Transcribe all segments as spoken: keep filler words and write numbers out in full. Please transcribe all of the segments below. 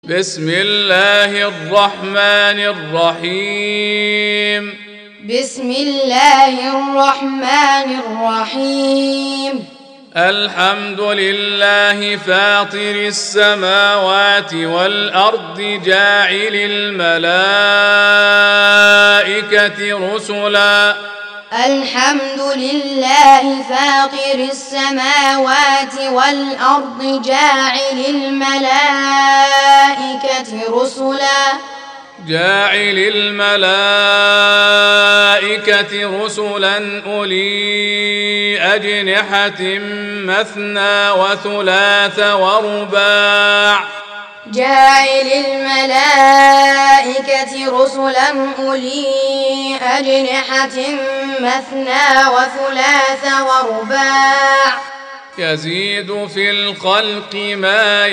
بسم الله الرحمن الرحيم بسم الله الرحمن الرحيم الحمد لله فاطر السماوات والأرض جاعل الملائكة رسلا الحمد لله فاطر السماوات والأرض جاعل الملائكة رسلا جاعل الملائكة رسلا أولي أجنحة مثنى وثلاث ورباع جاعل الملائكة رسلا أولي أجنحة مثنى وثلاث ورباع يزيد في الخلق ما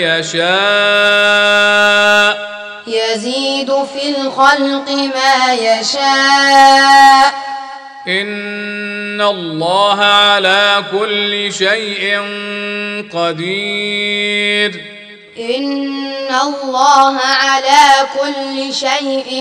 يشاء يزيد في الخلق ما يشاء إن الله على كل شيء قدير إن الله على كل شيء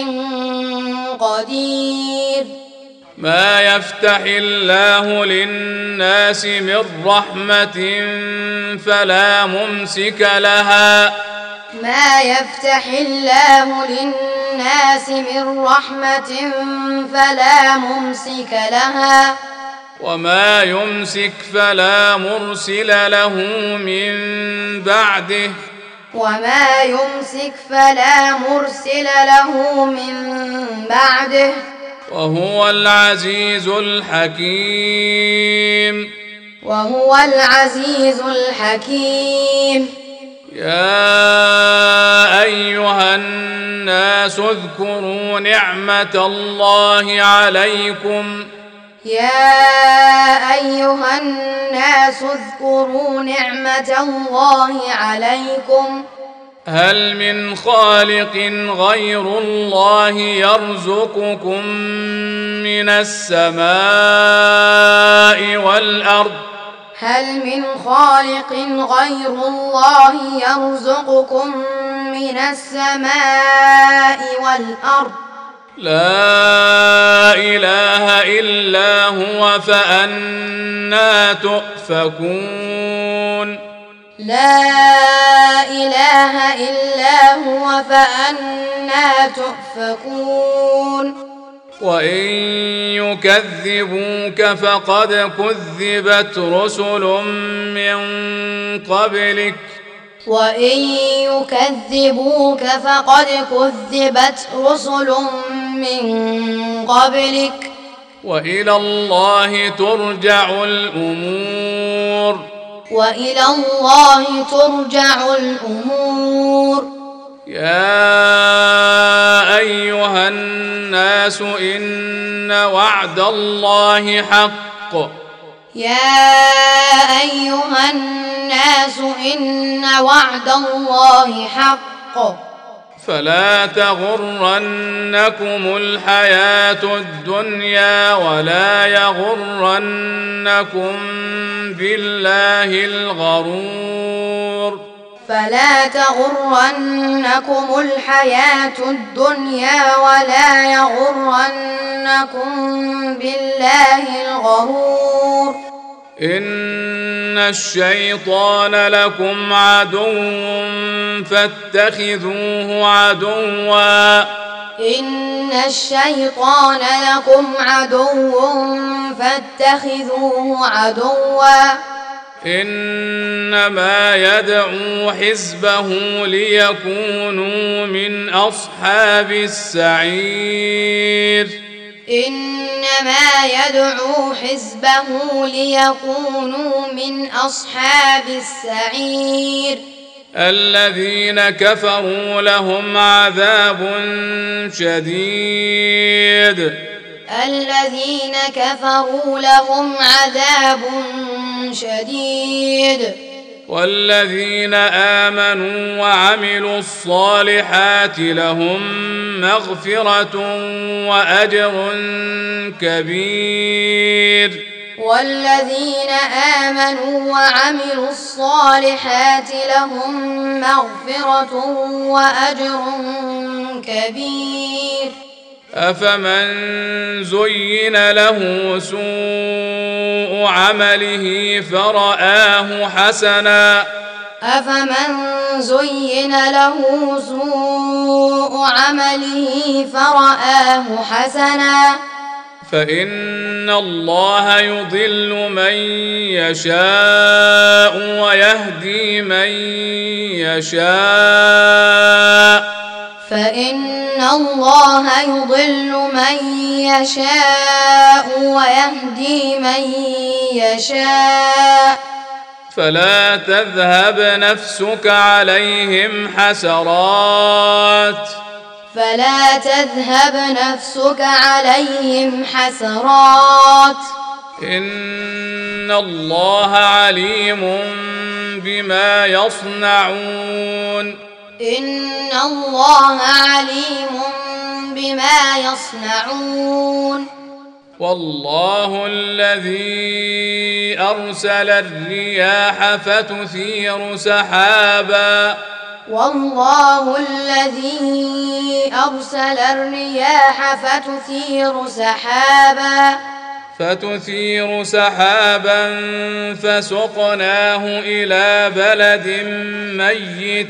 قدير ما يفتح الله للناس من رحمة فلا ممسك لها ما يفتح الله للناس من رحمة فلا ممسك لها وما يمسك فلا مرسل له من بعده وما يمسك فلا مرسل له من بعده وهو العزيز الحكيم وهو العزيز الحكيم يا أيها الناس اذكروا نعمة الله عليكم يا أيها الناس اذكروا نعمة الله عليكم هل من خالق غير الله يرزقكم من السماء والأرض هل من خالق غير الله يرزقكم من السماء والأرض لا إله إلا هو فأنى تؤفكون لا إله إلا هو فأنى تؤفكون وإن يكذبوك فقد كذبت رسل من قبلك وإن يكذبوك فقد كذبت رسل من قبلك وإلى الله ترجع الأمور وإلى الله ترجع الأمور يا أيها الناس إن وعد الله حق يا أيها الناس إن وعد الله حق فلا تغرنكم الحياة الدنيا ولا يغرنكم بالله الغرور فلا تغرنكم الحياة الدنيا ولا يغرنكم بالله الغرور إن الشيطان لكم عدو فاتخذوه عدوا إن الشيطان لكم عدو فاتخذوه عدوا إنما يدعو حزبه ليكونوا من أصحاب السعير إنما يدعو حزبه ليكونوا من أصحاب السعير الذين كفروا لهم عذاب شديد الذين كفروا لهم عذاب شديد والذين آمنوا وعملوا الصالحات لهم مغفرة وأجر كبير والذين آمنوا وعملوا الصالحات لهم مغفرة وأجر كبير. أفمن زين له سوء عمله فرآه حسنا أفمن زين له سوء عمله فرآه حسنا فإن الله يضل من يشاء ويهدي من يشاء فإن الله يضل من يشاء ويهدي من يشاء فلا تذهب نفسك عليهم حسرات فلا تذهب نفسك عليهم حسرات إن الله عليم بما يصنعون إن الله عليم بما يصنعون. والله الذي أرسل الرياح فتثير سحابا والله الذي أرسل الرياح فتثير سحابا فتثير سحابا فسقناه إلى بلد ميت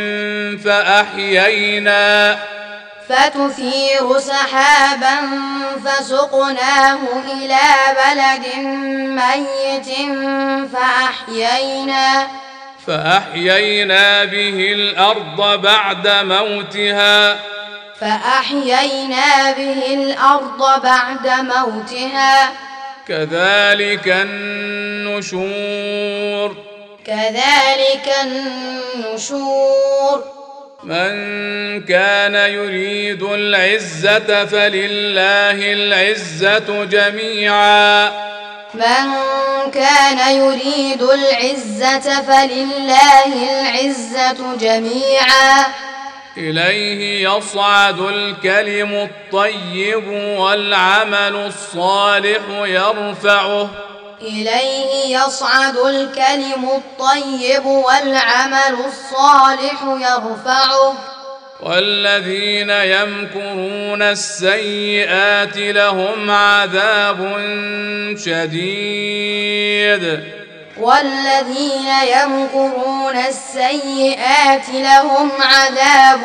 فأحيينا فتثير سحابا فسقناه إلى بلد ميت فأحيينا فأحيينا به الأرض بعد موتها فأحيينا به الأرض بعد موتها كذلك النشور كذلك النشور. من كان يريد العزة فلله العزة جميعا من كان يريد العزة فلله العزة جميعا إليه يصعد الكلم الطيب والعمل الصالح يرفعه إليه يصعد الكلم الطيب والعمل الصالح يرفعه والذين يمكرون السيئات لهم عذاب شديد والذين يمكرون السيئات لهم عذاب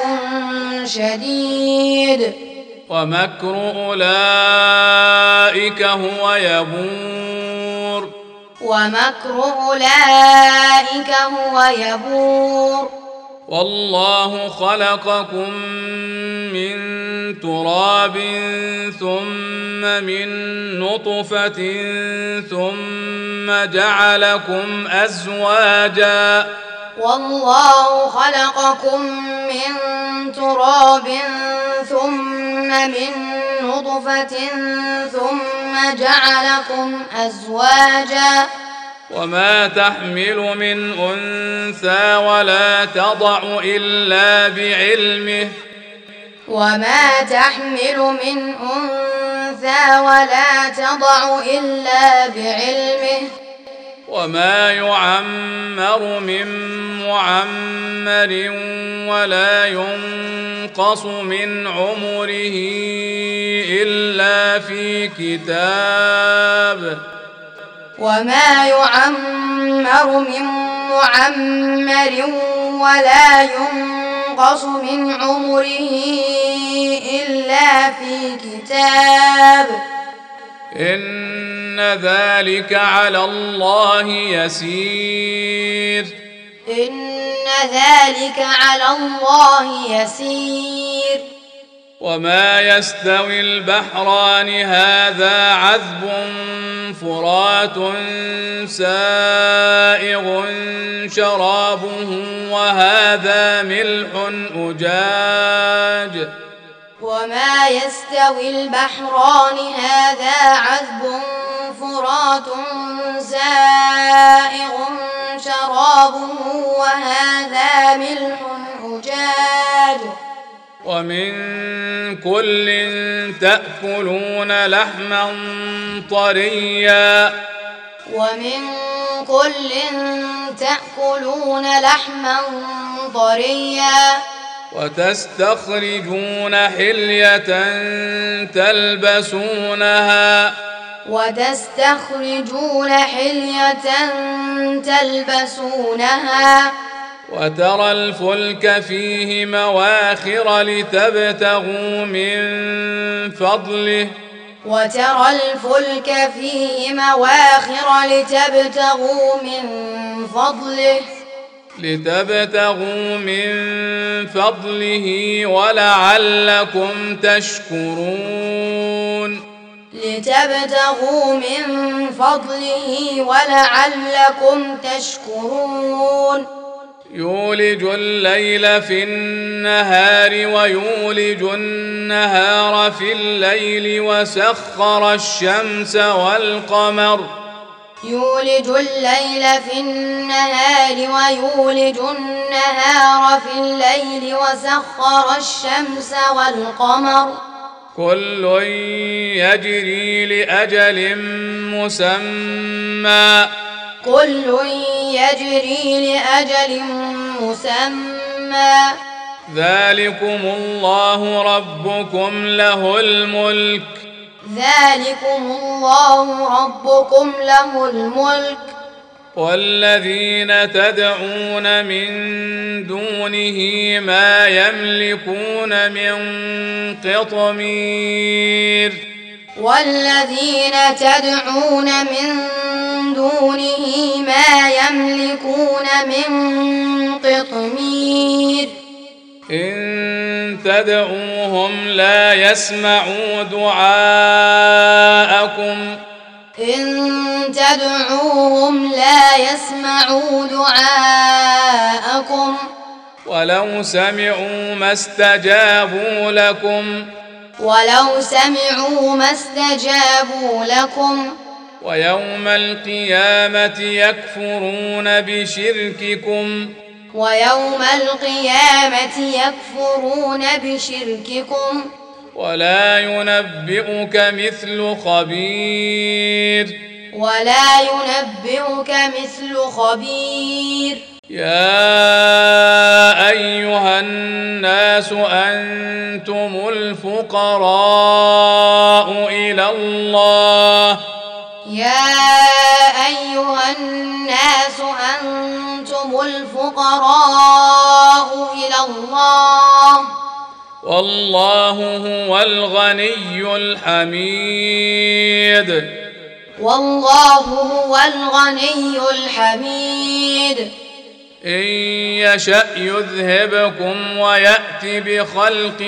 شديد ومكر أولئك هو يبور ومكر أولئك هو يبور. والله خلقكم من تراب ثم من نطفة ثم جعلكم أزواجا والله خلقكم من تراب ثم من نطفة ثم جعلكم أزواجا وما تحمل من أنثى ولا تضع إلا بعلمه وما تحمل من أنثى ولا تضع إلا بعلمه وما يعمر من معمر ولا ينقص من عمره إلا في كتاب وما يعمر من معمر ولا ينقص من عمره إلا في كتاب إن ذلك على الله يسير إن ذلك على الله يسير. وما يستوي البحران هذا عذب فرات سائغ شرابه وهذا ملح أجاج وما يستوي البحران هذا عذب فرات سائغ شرابه وهذا ملح أجاج ومن كل تأكلون لحما طريا ومن كل تأكلون لحما طريا وتستخرجون حلية تلبسونها وتستخرجون حلية تلبسونها وترى الفلك فيه مواخر لتبتغوا من فضله وترى الفلك فيه مواخر لتبتغوا من فضله لتبتغوا من فضله ولعلكم تشكرون لتبتغوا من فضله ولعلكم تشكرون يولج الليل في النهار ويولج النهار في الليل وسخر الشمس والقمر يولج الليل في النهار ويولج النهار في الليل وسخر الشمس والقمر كل يجري لأجل مسمى كل يجري لأجل مسمى ذلكم الله ربكم له الملك ذلكم الله ربكم له الملك والذين تدعون من دونه ما يملكون من قطمير والذين تدعون من دونه ما يملكون من قطمير إن تدعوهم لا يسمعوا دعاءكم إن تدعوهم لا يسمعوا دعاءكم ولو سمعوا ما استجابوا لكم ولو سمعوا ما استجابوا لكم ويوم القيامة يكفرون بشرككم ويوم القيامة يكفرون بشرككم ولا ينبئك مثل خبير ولا ينبئك مثل خبير يا أيها الناس أنتم الفقراء إلى الله يا أيها الناس أنتم الفقراء إلى الله والله هو الغني الحميد والله هو الغني الحميد إن يشأ يذهبكم ويأت بخلق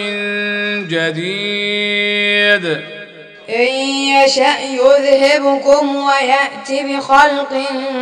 جديد إن يشأ يذهبكم ويأت بخلق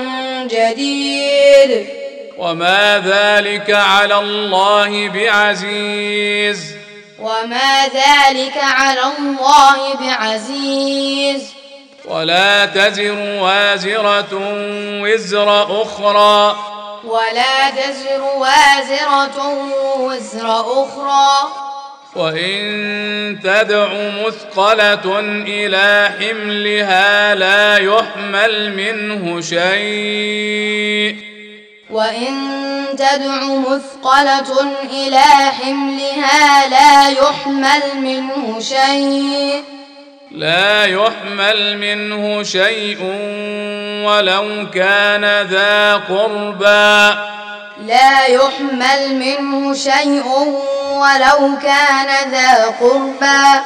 جديد وما ذلك على الله بعزيز وما ذلك على الله بعزيز ولا تزر وازرة وزر أخرى ولا تزر وازرة وزر أخرى وإن تدع مثقلة إلى حملها لا يحمل منه شيء وإن تدع مثقلة إلى حملها لا يحمل منه شيء لا يحمل منه شيء ولو كان ذا قربى لا يحمل منه شيء ولو كان ذا قربى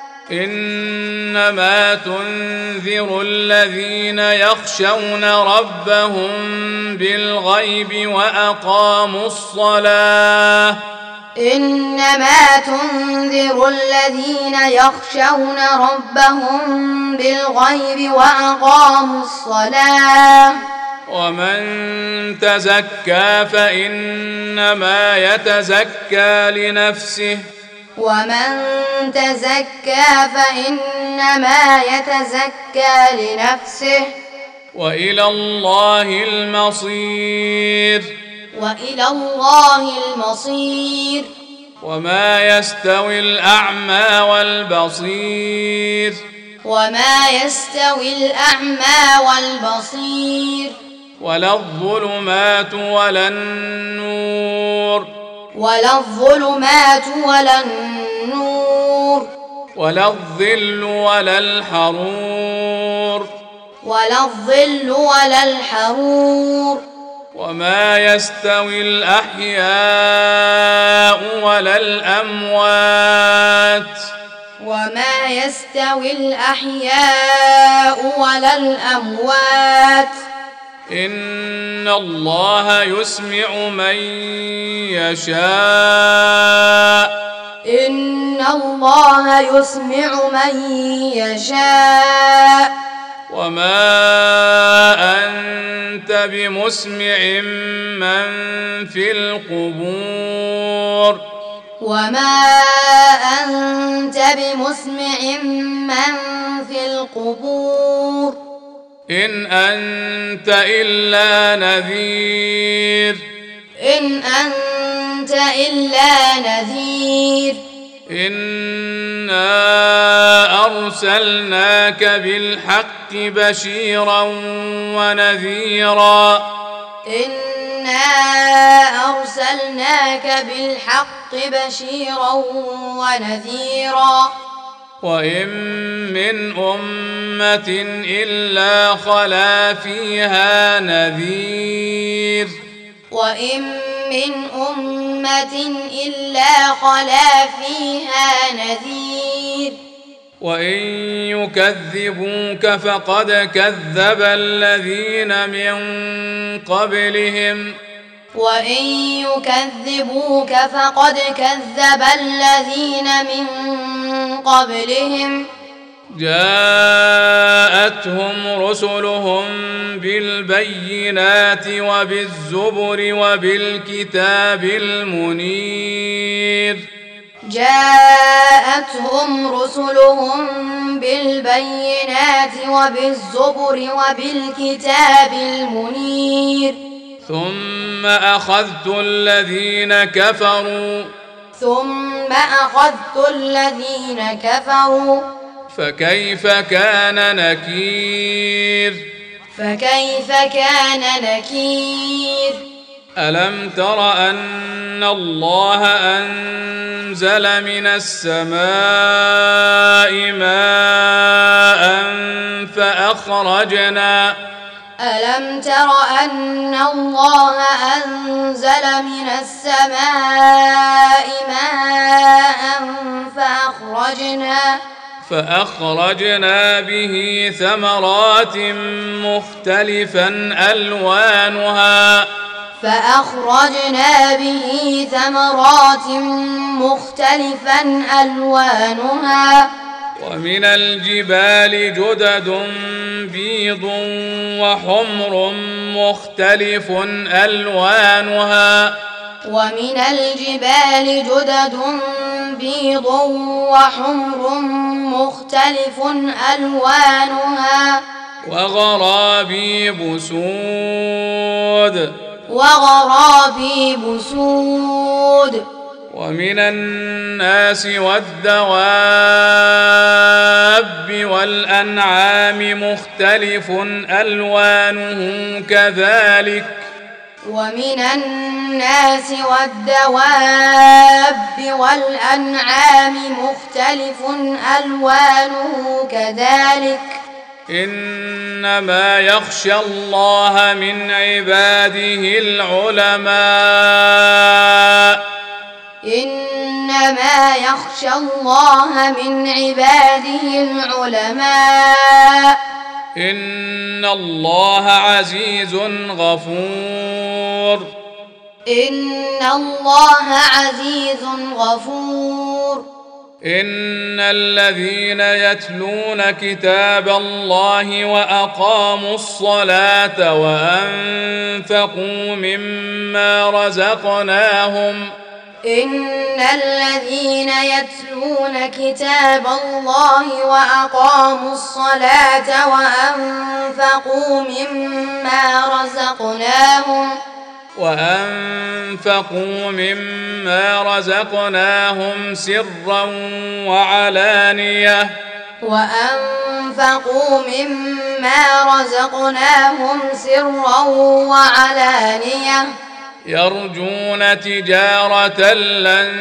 إنما تنذر الذين يخشون ربهم بالغيب وأقاموا الصلاة إنما تنذر الذين يخشون ربهم بالغيب وأقاموا الصلاة ومن تزكى فإنما يتزكى لنفسه ومن تزكى فإنما يتزكى لنفسه وإلى الله المصير وإلى الله المصير وما يستوي الأعمى والبصير وما يستوي الأعمى والبصير ولا الظلمات ولا النور ولا الظلمات ولا النور ولا الظل ولا الحرور ولا الظل ولا الحرور وما يستوي الأحياء ولا الأموات وما يستوي الأحياء ولا الأموات إن الله يسمع من يشاء إن الله يسمع من يشاء وما أنت بمسمع من في القبور وما أنت بمسمع من في القبور إن أنت إلا نذير إن أنت إلا نذير إنا أرسلناك بالحق بشيرا ونذيرا إنا أرسلناك بالحق بشيرا ونذيرا وإن من أمة إلا خلا فيها نذير وإن من أمة إلا خلا فيها نذير وإن يكذبوك فقد كذب الذين من قبلهم وإن يكذبوك فقد كذب الذين من قبلهم جاءتهم رسلهم بالبينات وبالزبر وبالكتاب المنير جاءتهم رسلهم بالبينات وبالزبر وبالكتاب المنير ثم أخذت الذين كفروا ثم أخذت الذين كفروا فكيف كان نكير فكيف كان نكير ألم تر أن الله أنزل من السماء ماء فأخرجنا ألم تر أن الله أنزل من السماء ماء فأخرجنا فأخرجنا به ثمرات مختلفا ألوانها فأخرجنا به ثمرات مختلفا ألوانها ومن الجبال جدد بيض وحمر مختلف ألوانها ومن الجبال جدد بيض وحمر مختلف ألوانها وغرابيب سود وغرابيب سود ومن الناس والدواب والأنعام مختلف ألوانه كذلك ومن الناس والدواب والأنعام مختلف ألوانه كذلك إنما يخشى الله من عباده العلماء إنما يخشى الله من عباده العلماء إن الله عزيز غفور إن الله عزيز غفور إن الذين يتلون كتاب الله وأقاموا الصلاة وأنفقوا مما رزقناهم إن الذين يتلون كتاب الله وأقاموا الصلاة وأنفقوا مما رزقناهم وأنفقوا مما رزقناهم سرا وعلانية وأنفقوا مما رزقناهم سرا وعلانية يرجون تجارة لن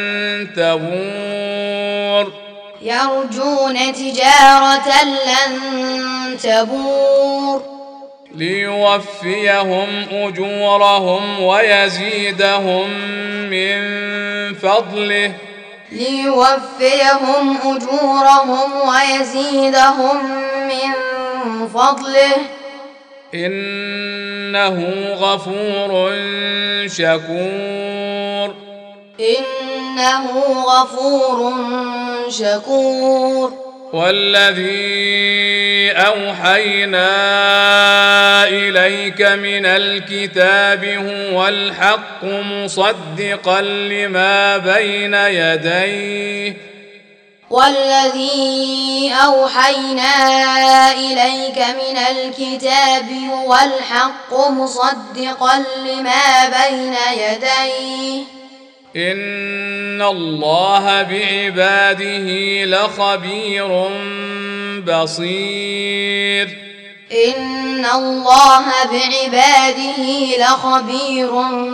تبور يرجون تجارة لن تبور ليوفيهم أجورهم ويزيدهم من فضله ليوفيهم أجورهم ويزيدهم من فضله إنه غفور شكور إنه غفور شكور والذي أوحينا إليك من الكتاب هو الحق مصدقا لما بين يديه والذي أوحينا إليك من الكتاب هو الحق مصدقا لما بين يديه إن الله بعباده لخبير بصير إن الله بعباده لخبير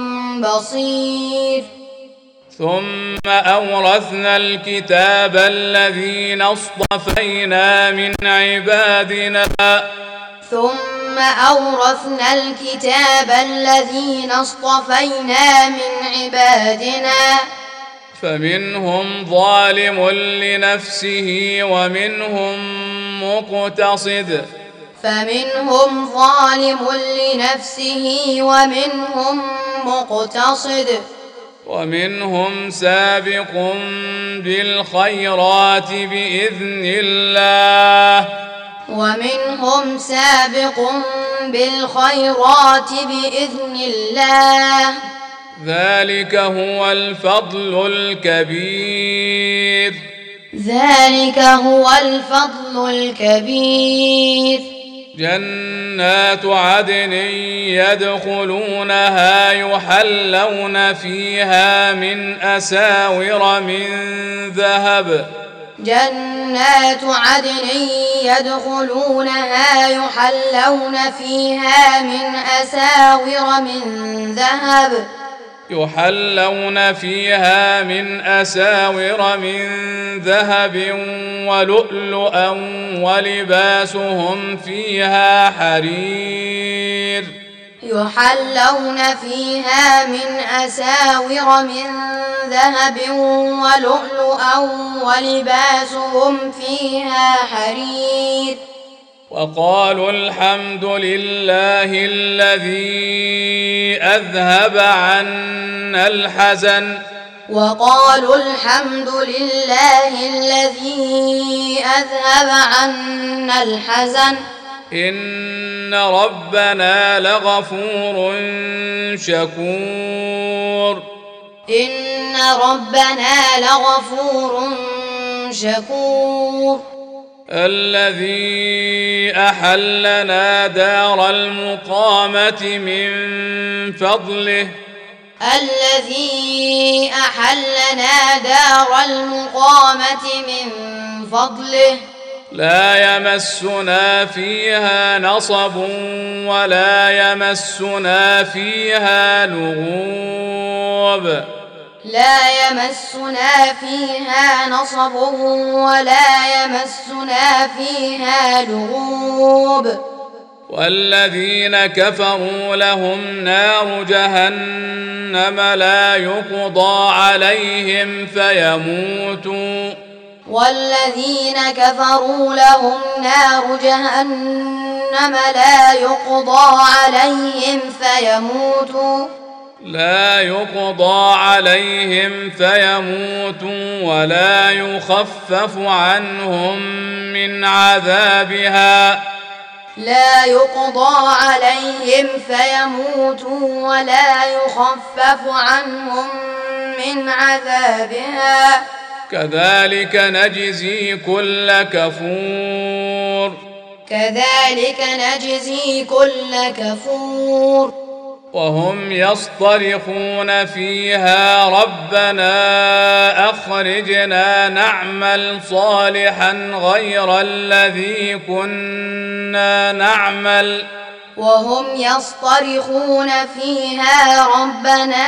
بصير ثم أورثنا الكتاب الذين اصطفينا من عبادنا ثم أورثنا الكتاب الذين اصطفينا من عبادنا فمنهم ظالم لنفسه ومنهم مقتصد فمنهم ظالم لنفسه ومنهم مقتصد ومنهم سابق بالخيرات بإذن الله ومنهم سابق بالخيرات بإذن الله ذلك هو الفضل الكبير ذلك هو الفضل الكبير جنات عدن يدخلونها يحلون فيها من أساور من ذهب جنات عدن يدخلونها يحلون فيها من أساور من ذهب يحلون فيها من أساور من ذهب ولؤلؤا ولباسهم فيها حرير يحلون فيها من أساور من ذهب ولؤلؤا ولباسهم فيها حرير وقالوا الحمد لله الذي أذهب عنا الحزن وقالوا الحمد لله الذي أذهب عنا الحزن إن ربنا لغفور شكور إن ربنا لغفور شكور الذي أحلنا دار المقامة من فضله الذي أحلنا دار المقامة من فضله لا يمسنا فيها نصب ولا يمسنا فيها لغوب لا يمسنا فيها نصب ولا يمسنا فيها لغوب والذين كفروا لهم نار جهنم لا يقضى عليهم فيموتوا والذين كفروا لهم نار جهنم لا يقضى عليهم فيموتوا لا يقضى عليهم فيموتوا ولا يخفف عنهم من عذابها لا يقضى عليهم فيموتوا ولا يخفف عنهم من عذابها كذلك نجزي كل كفور كذلك نجزي كل كفور وهم يصطرخون فيها ربنا أخرجنا نعمل صالحا غير الذي كنا نعمل وهم يصطرخون فيها ربنا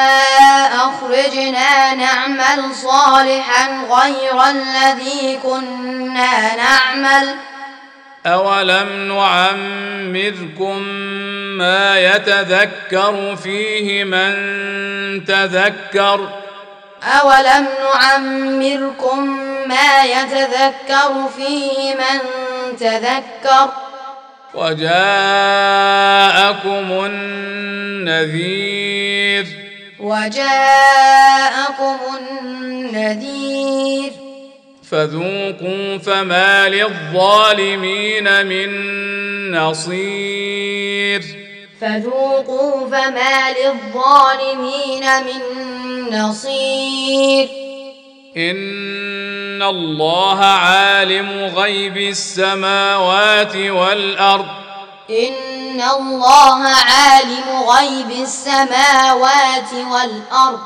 أخرجنا نعمل صالحا غير الذي كنا نعمل أولم نعمركم ما يتذكر فيه من تذكر أولم نعمركم ما يتذكر فيه من تذكر وجاءكم النذير وجاءكم النذير فذوقوا فما للظالمين من نصير فذوقوا فما للظالمين من نصير إن الله عالم غيب السماوات والأرض إن الله عالم غيب السماوات والأرض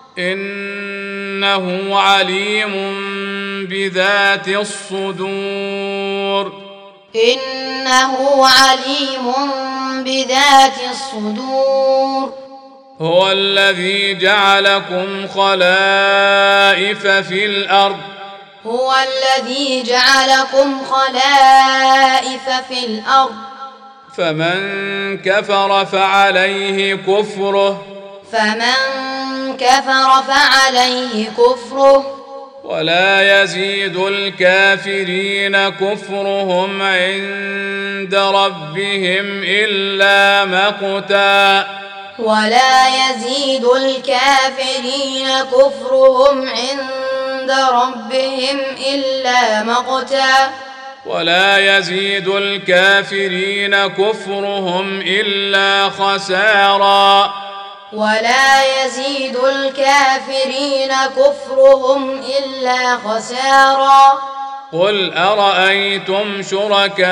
إنه عليم بذات الصدور إنه عليم بذات الصدور هو الذي جعلكم خلائف في الأرض هو الذي جعلكم خلائف في الأرض فمن كفر فعليه كفره فمن كفر فعليه كفره ولا يزيد الكافرين كفرهم عند ربهم إلا مقتا ولا يزيد الكافرين كفرهم عند ربهم إلا مقتا ولا يزيد الكافرين كفرهم إلا خسارا ولا يزيد الكافرين كفرهم إلا خسارا قل أرأيتم شركاءكم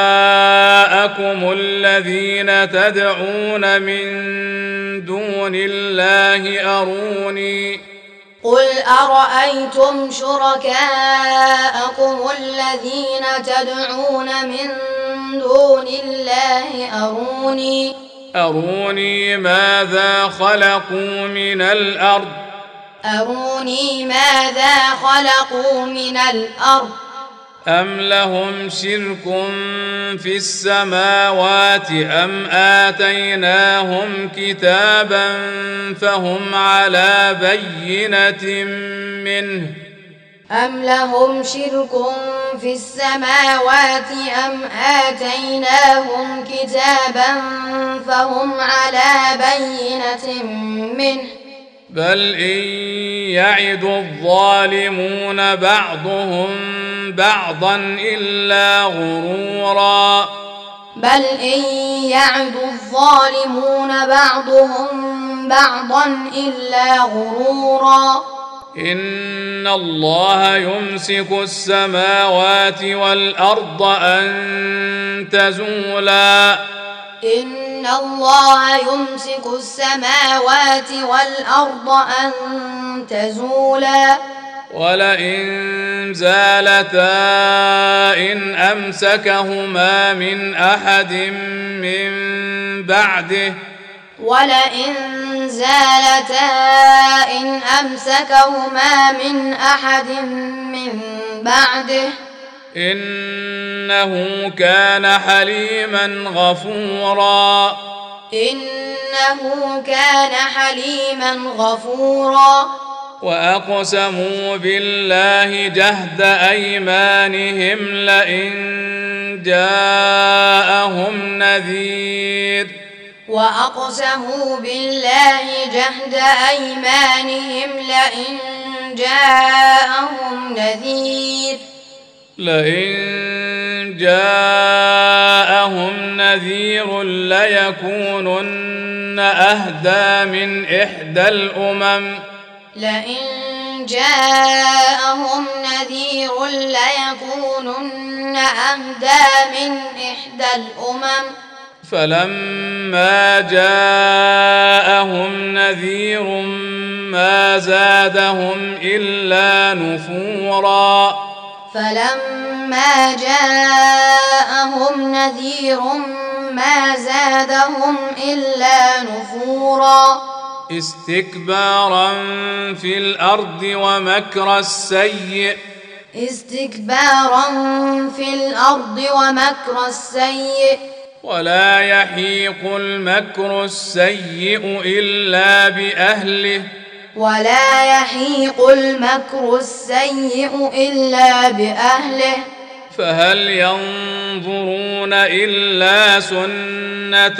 الذين تدعون من دون الله أروني قل أرأيتم شركاءكم الذين تدعون من دون الله أروني أروني ماذا خلقوا من الأرض أروني ماذا خلقوا من الأرض أم لهم شرك في السماوات أم آتيناهم كتابا فهم على بينة منه أم لهم شرك في السماوات أم آتيناهم كتابا فهم على بينة منه بل إن يعد الظالمون بعضهم بعضا إلا غرورا بل إن يعد الظالمون بعضهم بعضا إلا غرورا إن الله يمسك السماوات والأرض أن تزولا إن الله يمسك السماوات والأرض أن تزولا ولئن زالتا إن أمسكهما من أحد من بعده ولئن زالتا إن أمسكهما من أحد من بعده إنه كان حليما غفورا إنه كان حليما غفورا وأقسموا بالله جهد أيمانهم لئن جاءهم نذير وأقسموا بالله جهد أيمانهم لئن جاءهم نذير لئن جاءهم نذير ليكونن أهدى من إحدى الأمم لئن جاءهم نذير ليكونن أهدى من إحدى الأمم فلما جاءهم نذير ما زادهم إلا نفورا فلما جاءهم نذير ما زادهم إلا نفورا استكبارا في الأرض ومكر السيء استكبارا في الأرض ومكر السيء ولا يحيق المكر السيء إلا بأهله ولا يحيق المكر السيء إلا بأهله فهل ينظرون إلا سنة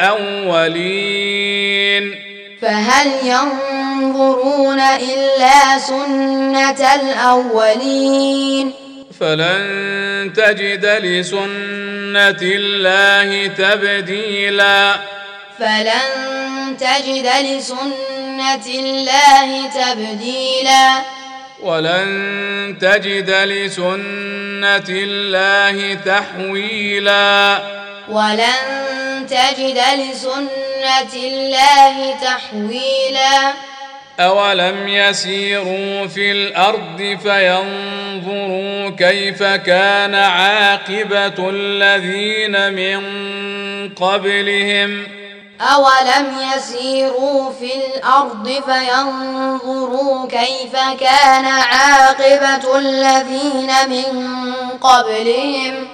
الأولين فهل ينظرون إلا سنة الأولين فلن تجد لسنة الله تبديلا فلن تجد لسنة الله تبديلا ولن تجد لسنة الله تحويلا ولن تجد لسنة الله تحويلا أولم يسيروا في الأرض فينظروا كيف كان عاقبة الذين من قبلهم أولم يسيروا في الأرض فينظروا كيف كان عاقبة الذين من قبلهم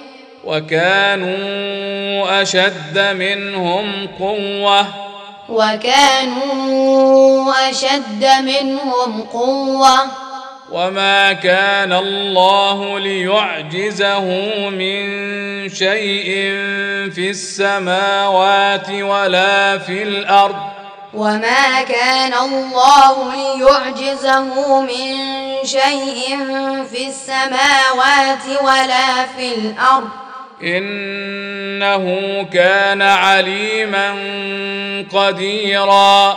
وكانوا أشد منهم قوة وكانوا أشد منهم قوة وما كان الله ليعجزه من شيء في السماوات ولا في الأرض وما كان الله ليعجزه من شيء في السماوات ولا في الأرض إنه كان عليما قديرا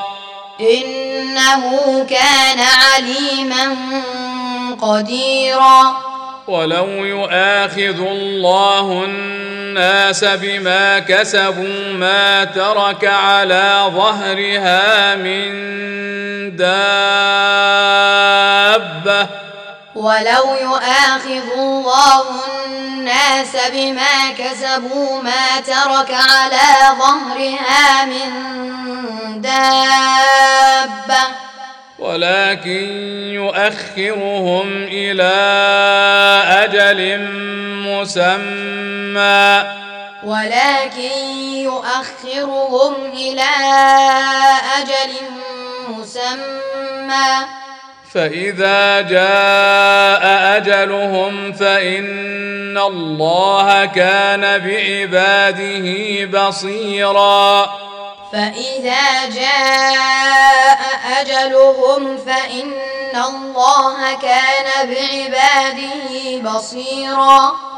إنه كان عليما قديرا ولو يؤاخذ الله الناس بما كسبوا ما ترك على ظهرها من دابة ولو يؤاخذ الله الناس بما كسبوا ما ترك على ظهرها من دابة ولكن يؤخرهم إلى أجل مسمى ولكن يؤخرهم إلى أجل مسمى فإذا جاء أجلهم فإن الله كان بعباده بصيرا فإذا جاء أجلهم فإن الله كان بعباده بصيرا